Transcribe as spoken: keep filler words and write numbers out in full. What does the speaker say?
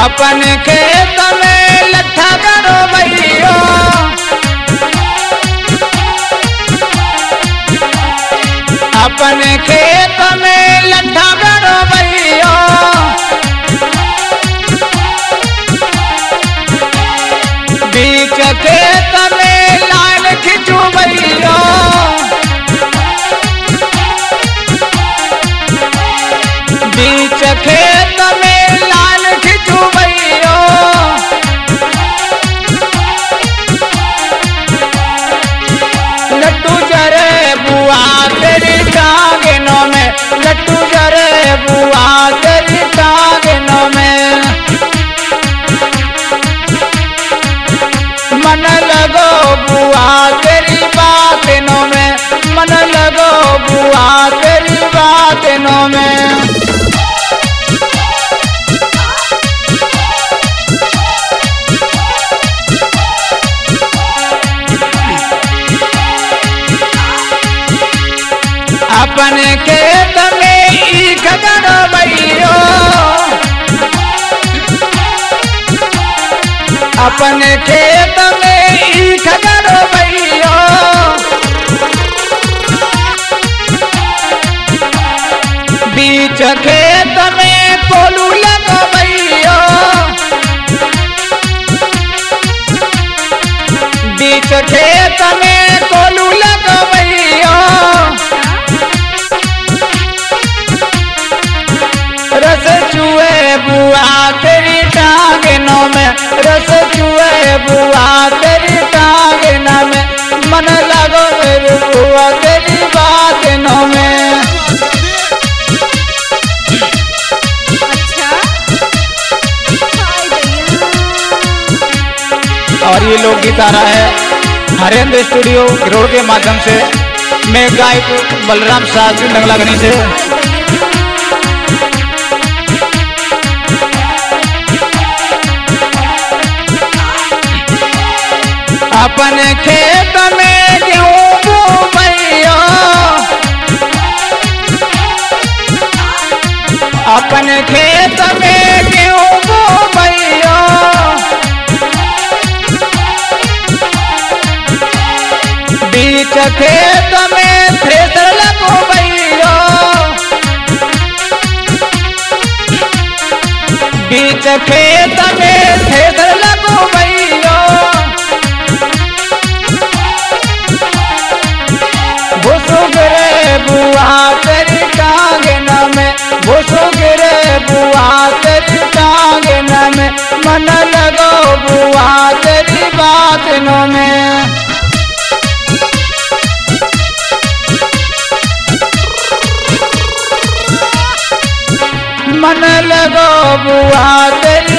अपन खेत में लट्ठा करो भैया, अपन खेत में लट्ठा करो भैया, बीच खेत में लाल खिंचू भैया, बीच खेत में लाल खिंचू भैया, लट्टू जरे बुआ तेरी टांगनों में, लट्टू जरे बुआ तेरी टांगनों में, मन लगो बुआ तेरी बातों में, मन लगो बुआ तेरी बातों में। अपन खेत में ईख करो भैया, अपन खेत में ईख करो भैया, बीच खेत में कोलू लगो भैया, बीच खेत में कोलू लगो भैया, रस चुए बुआ तेरी टांगनों में, रस चुए बुआ तेरी टांगनों में, मन लगो मेरी बुआ तेरी बातों में। और ये लोकगीत आ रहा है हरेंद्र स्टूडियो रोड के माध्यम से, मैं गायक बलराम शास्त्री नगलागनी से। अपन खेत में गेहूं बो भैया, अपन खेत में गेहूं बो भैया, बीच खेत में थ्रेसर लगो भैया, बीच खेत में थ्रेसर लगो भैया, बुआ तेरी टांगना में, भूसो गिरे बुआ तेरी टांगना में, मन लगो बुआ तेरी बातों में। मन लगो बुआ तेरी